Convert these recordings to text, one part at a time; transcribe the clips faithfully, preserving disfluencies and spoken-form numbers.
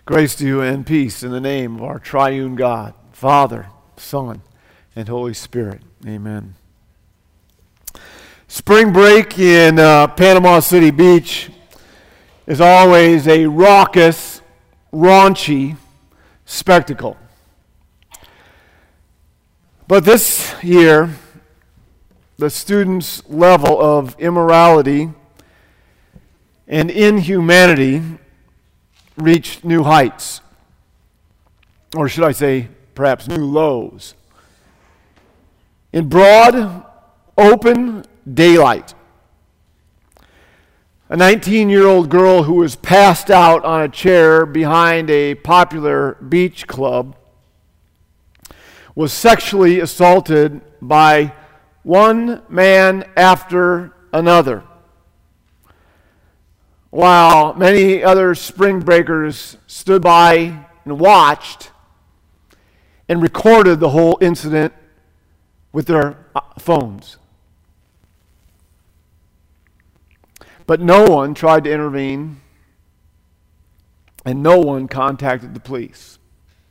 Grace to you and peace in the name of our triune God, Father, Son, and Holy Spirit. Amen. Spring break in uh, Panama City Beach is always a raucous, raunchy spectacle. But this year, the students' level of immorality and inhumanity reached new heights, or should I say, perhaps new lows. In broad, open daylight, a nineteen-year-old girl who was passed out on a chair behind a popular beach club was sexually assaulted by one man after another, while many other spring breakers stood by and watched and recorded the whole incident with their phones. But no one tried to intervene, and no one contacted the police.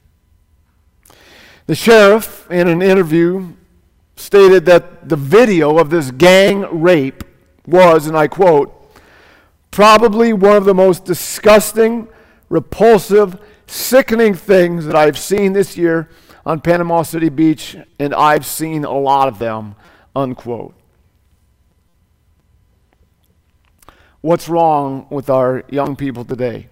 The sheriff, in an interview, stated that the video of this gang rape was, and I quote, probably one of the most disgusting, repulsive, sickening things that I've seen this year on Panama City Beach, and I've seen a lot of them, unquote. What's wrong with our young people today?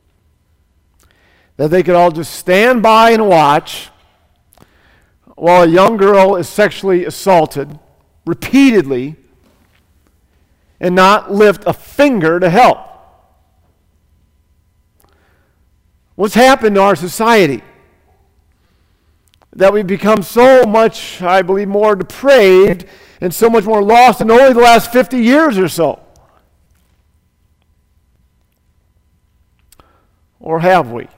That they could all just stand by and watch while a young girl is sexually assaulted repeatedly and not lift a finger to help. What's happened to our society? That we've become so much, I believe, more depraved and so much more lost in only the last fifty years or so. Or have we?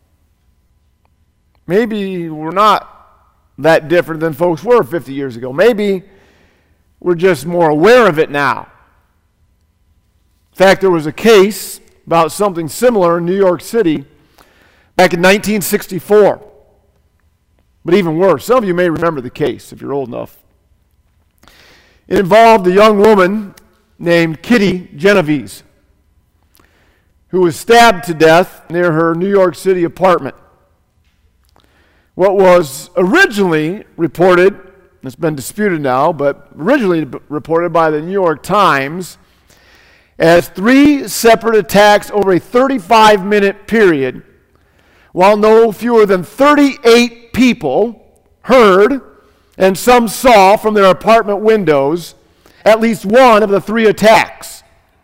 Maybe we're not that different than folks were fifty years ago. Maybe we're just more aware of it now. In fact, there was a case about something similar in New York City back in nineteen sixty-four. But even worse, some of you may remember the case if you're old enough. It involved a young woman named Kitty Genovese, who was stabbed to death near her New York City apartment. What was originally reported, it's been disputed now, but originally reported by the New York Times as three separate attacks over a thirty-five minute period, while no fewer than thirty-eight people heard and some saw from their apartment windows at least one of the three attacks.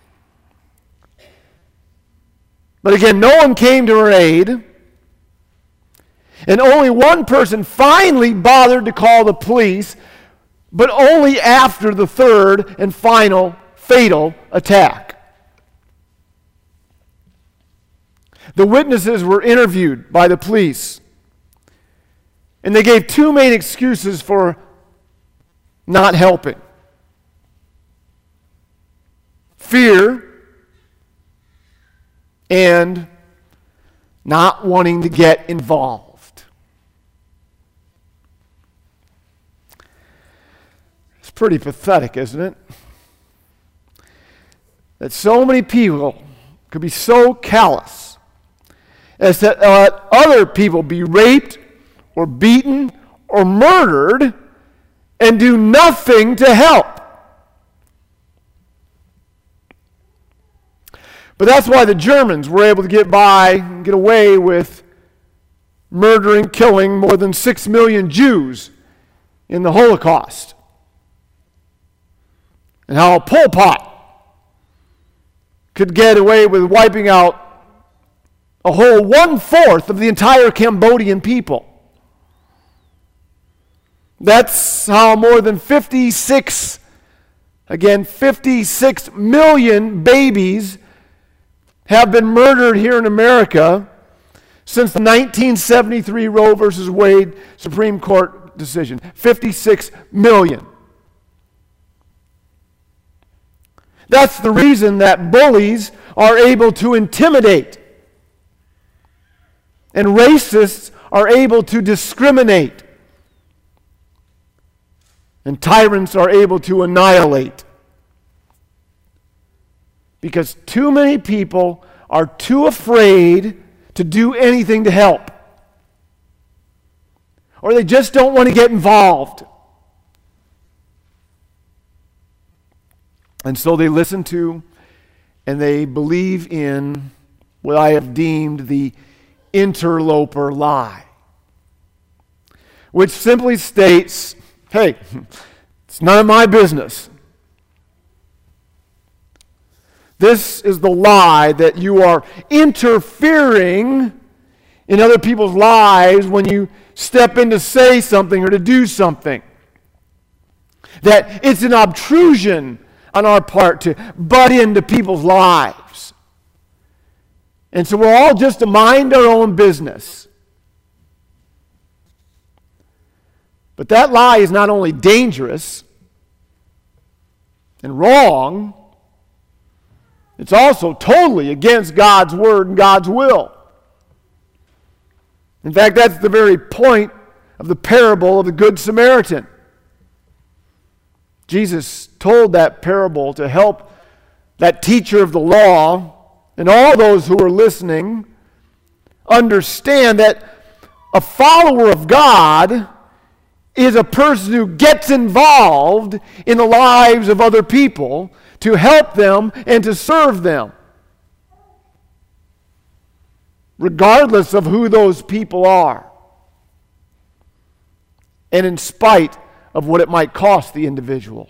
But again, no one came to her aid, and only one person finally bothered to call the police, but only after the third and final fatal attack. The witnesses were interviewed by the police, and they gave two main excuses for not helping: fear and not wanting to get involved. It's pretty pathetic, isn't it? That so many people could be so callous as to let other people be raped or beaten or murdered and do nothing to help. But that's why the Germans were able to get by and get away with murdering, killing more than six million Jews in the Holocaust. And how Pol Pot could get away with wiping out a whole one-fourth of the entire Cambodian people. That's how more than fifty-six, again, fifty-six million babies have been murdered here in America since the nineteen seventy-three Roe versus Wade Supreme Court decision. fifty-six million. That's the reason that bullies are able to intimidate And racists are able to discriminate. And tyrants are able to annihilate. Because too many people are too afraid to do anything to help. Or they just don't want to get involved. And so they listen to and they believe in what I have deemed the interloper lie, which simply states, hey, it's none of my business. This is the lie that you are interfering in other people's lives when you step in to say something or to do something. That it's an obtrusion on our part to butt into people's lives. And so we're all just to mind our own business. But that lie is not only dangerous and wrong, it's also totally against God's word and God's will. In fact, that's the very point of the parable of the Good Samaritan. Jesus told that parable to help that teacher of the law and all those who were listening understand that a follower of God is a person who gets involved in the lives of other people to help them and to serve them, regardless of who those people are, and in spite of what it might cost the individual.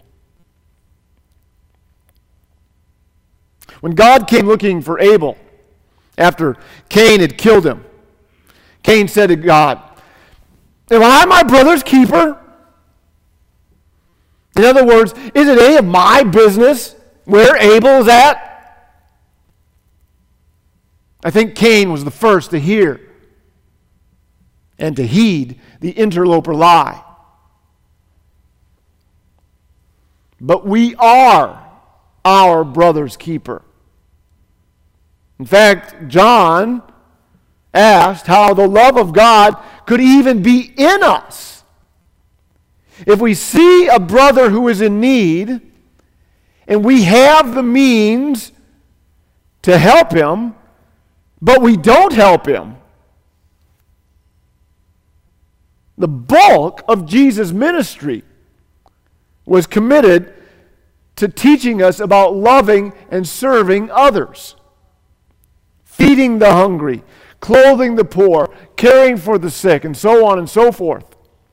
When God came looking for Abel after Cain had killed him, Cain said to God, "Am I my brother's keeper?" In other words, is it any of my business where Abel is at? I think Cain was the first to hear and to heed the interloper lie. But we are our brother's keeper. In fact, John asked how the love of God could even be in us. If we see a brother who is in need, and we have the means to help him, but we don't help him, the bulk of Jesus' ministry was committed to teaching us about loving and serving others, feeding the hungry, clothing the poor, caring for the sick, and so on and so forth.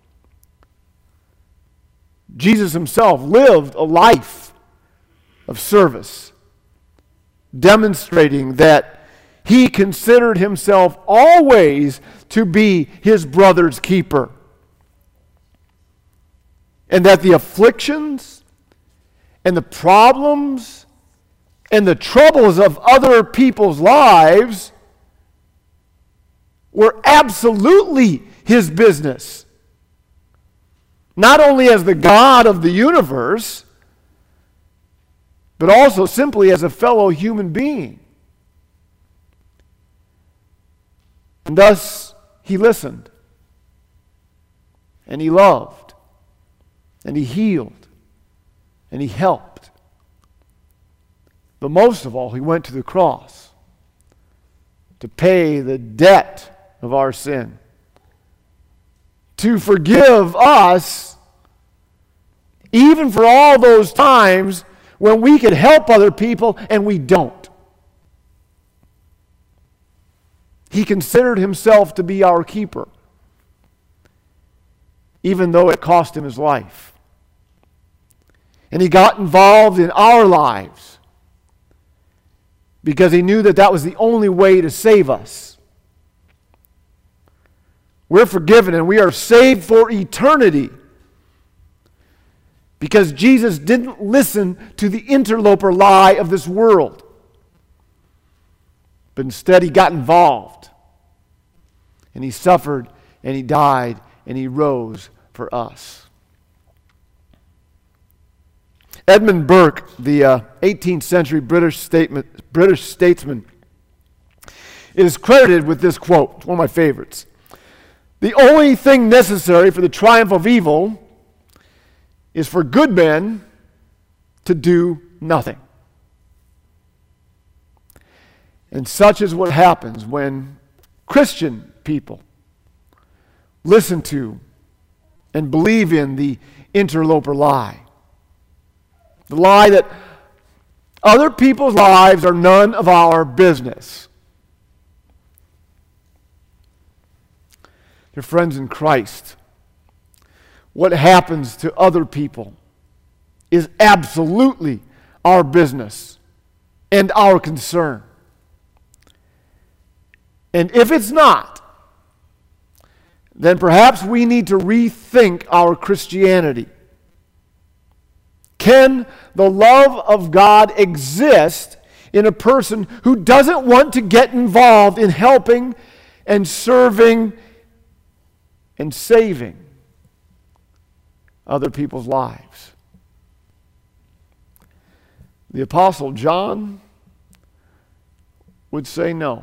Jesus himself lived a life of service, demonstrating that he considered himself always to be his brother's keeper, and that the afflictions and the problems and the troubles of other people's lives were absolutely his business. Not only as the God of the universe, but also simply as a fellow human being. And thus, he listened, and he loved, and he healed, and he helped. But most of all, he went to the cross to pay the debt of our sin, to forgive us, even for all those times when we could help other people and we don't. He considered himself to be our keeper, even though it cost him his life. And he got involved in our lives because he knew that that was the only way to save us. We're forgiven and we are saved for eternity because Jesus didn't listen to the interloper lie of this world. But instead he got involved. And he suffered and he died and he rose for us. Edmund Burke, the uh, eighteenth century British, statement, British statesman, is credited with this quote. It's one of my favorites. The only thing necessary for the triumph of evil is for good men to do nothing. And such is what happens when Christian people listen to and believe in the interloper lie. The lie that other people's lives are none of our business. Dear friends in Christ, what happens to other people is absolutely our business and our concern. And if it's not, then perhaps we need to rethink our Christianity. Can the love of God exist in a person who doesn't want to get involved in helping and serving and saving other people's lives? The Apostle John would say no.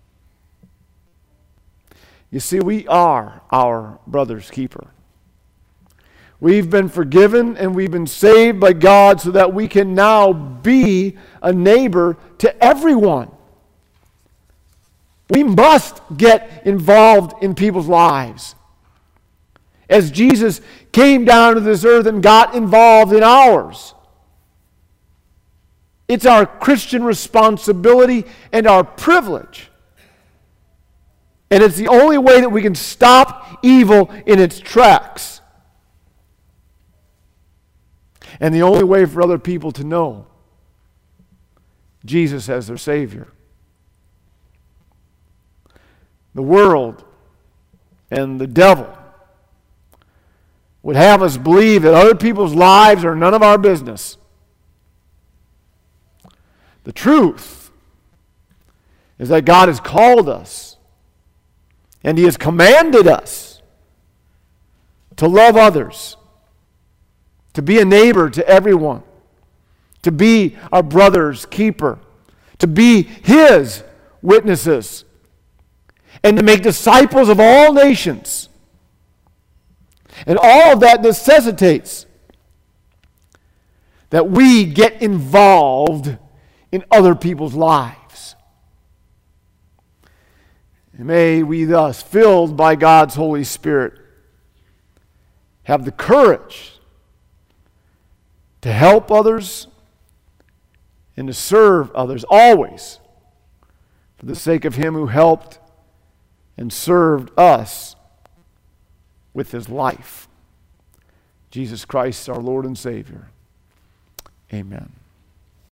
You see, we are our brother's keeper. We've been forgiven and we've been saved by God so that we can now be a neighbor to everyone. We must get involved in people's lives. As Jesus came down to this earth and got involved in ours. It's our Christian responsibility and our privilege. And it's the only way that we can stop evil in its tracks. And the only way for other people to know Jesus as their Savior. The world and the devil would have us believe that other people's lives are none of our business. The truth is that God has called us and He has commanded us to love others, to be a neighbor to everyone, to be our brother's keeper, to be His witnesses, and to make disciples of all nations. And all of that necessitates that we get involved in other people's lives. And may we thus, filled by God's Holy Spirit, have the courage to help others and to serve others always for the sake of Him who helped and served us with His life. Jesus Christ, our Lord and Savior. Amen.